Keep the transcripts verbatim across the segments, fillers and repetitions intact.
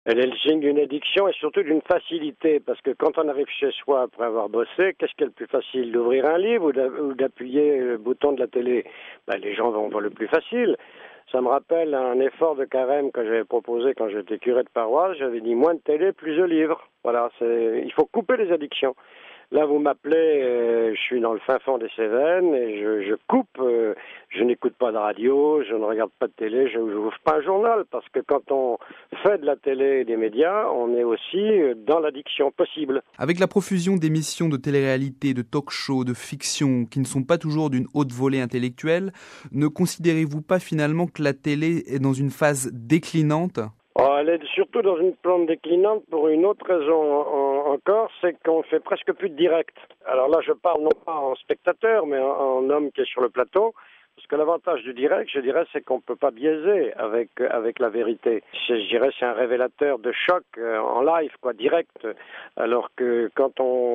Elle est le signe d'une addiction et surtout d'une facilité, parce que quand on arrive chez soi après avoir bossé, qu'est-ce qui est le plus facile, d'ouvrir un livre ou d'a- ou d'appuyer le bouton de la télé? Ben, les gens vont voir le plus facile. Ça me rappelle un effort de carême que j'avais proposé quand j'étais curé de paroisse. J'avais dit moins de télé, plus de livres. Voilà, c'est, il faut couper les addictions. Là, vous m'appelez, euh, je suis dans le fin fond des Cévennes et je, je coupe, euh, je n'écoute pas de radio, je ne regarde pas de télé, je n'ouvre pas un journal parce que quand on fait de la télé et des médias, on est aussi euh, dans l'addiction possible. Avec la profusion d'émissions de télé-réalité, de talk-shows, de fiction, qui ne sont pas toujours d'une haute volée intellectuelle, ne considérez-vous pas finalement que la télé est dans une phase déclinante ? Oh, elle est surtout dans une plante déclinante pour une autre raison en- encore, c'est qu'on fait presque plus de direct. Alors là, je parle non pas en spectateur, mais en, en homme qui est sur le plateau. Parce que l'avantage du direct, je dirais, c'est qu'on ne peut pas biaiser avec avec la vérité. C'est- Je dirais, c'est un révélateur de choc euh, en live, quoi, direct. Alors que quand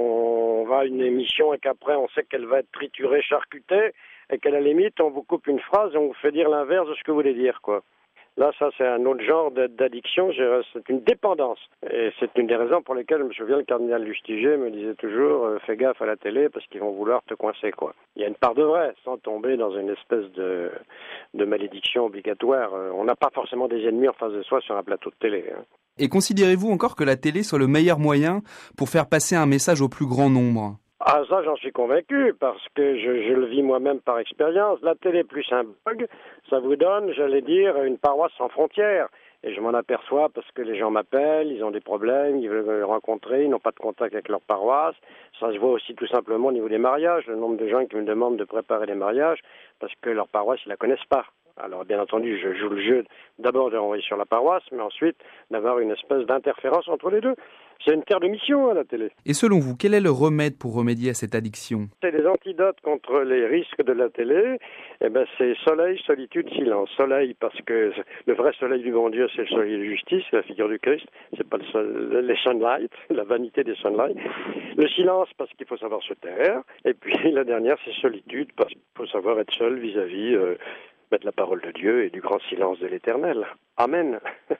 on va à une émission et qu'après on sait qu'elle va être triturée, charcutée, et qu'à la limite on vous coupe une phrase et on vous fait dire l'inverse de ce que vous voulez dire, quoi. Là, ça, c'est un autre genre d'addiction, c'est une dépendance. Et c'est une des raisons pour lesquelles, je me souviens, le cardinal Lustiger me disait toujours, euh, fais gaffe à la télé parce qu'ils vont vouloir te coincer, quoi. Il y a une part de vrai, sans tomber dans une espèce de, de malédiction obligatoire. Euh, On n'a pas forcément des ennemis en face de soi sur un plateau de télé, hein. Et considérez-vous encore que la télé soit le meilleur moyen pour faire passer un message au plus grand nombre ? Ah, ça, j'en suis convaincu, parce que je, je le vis moi-même par expérience. La télé plus un blog, ça vous donne, j'allais dire, une paroisse sans frontières. Et je m'en aperçois parce que les gens m'appellent, ils ont des problèmes, ils veulent me rencontrer, ils n'ont pas de contact avec leur paroisse. Ça se voit aussi tout simplement au niveau des mariages, le nombre de gens qui me demandent de préparer des mariages parce que leur paroisse, ils la connaissent pas. Alors, bien entendu, je joue le jeu d'abord de renvoyer sur la paroisse, mais ensuite d'avoir une espèce d'interférence entre les deux. C'est une terre de mission, hein, la télé. Et selon vous, quel est le remède pour remédier à cette addiction ? C'est les antidotes contre les risques de la télé. Eh ben, c'est soleil, solitude, silence. Soleil parce que le vrai soleil du bon Dieu, c'est le soleil de justice, c'est la figure du Christ. C'est pas le sol, les sunlight, la vanité des sunlight. Le silence parce qu'il faut savoir se taire. Et puis la dernière, c'est solitude parce qu'il faut savoir être seul vis-à-vis euh, de la parole de Dieu et du grand silence de l'Éternel. Amen.